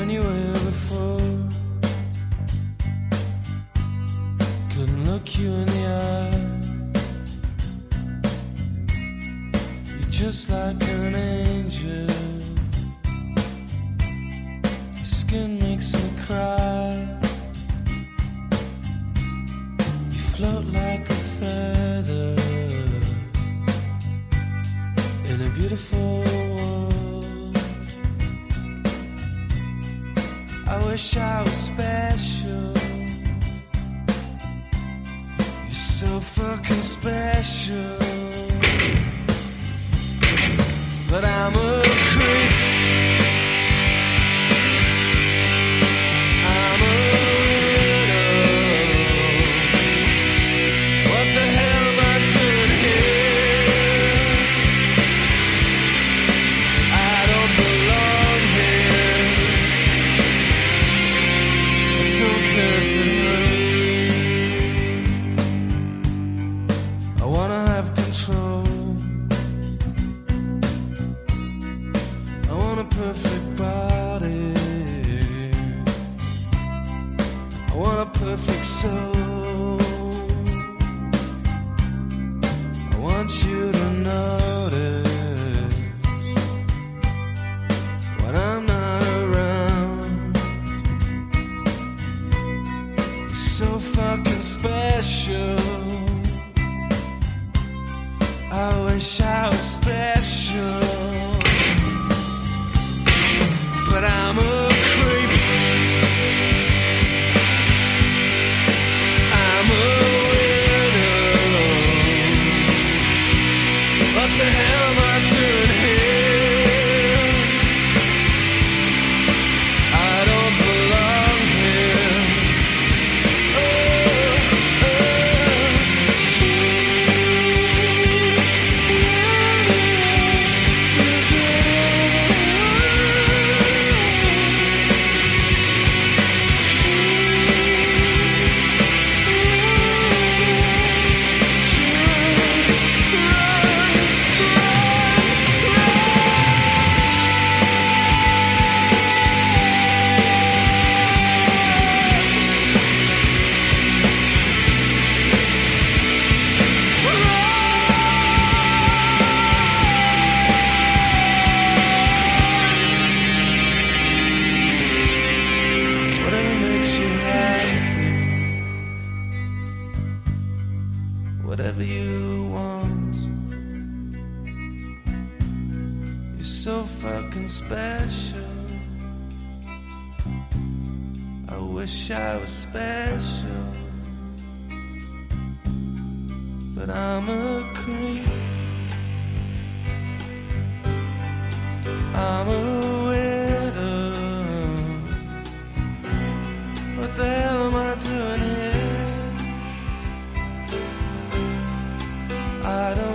anywhere before. Couldn't look you in the eye. You're just like an angel. Your skin makes me cry. You float like a feather in a beautiful world. I wish I was special. You're so fucking special. But I'm a creep. I'm a widow. What the hell am I doing here? I don't belong here. I don't care if it hurts. I wanna have control. I want a perfect body. I want a perfect soul. I want you to notice when I'm not around. You're so fucking special. I wish I was special. But I'm a creep. I'm a widow. What the hell am I doing here? I don't belong here. Whatever makes you happy, whatever you want. You're so fucking special. I wish I was special. But I'm a creep. I'm a widow. What the hell am I doing here? I don't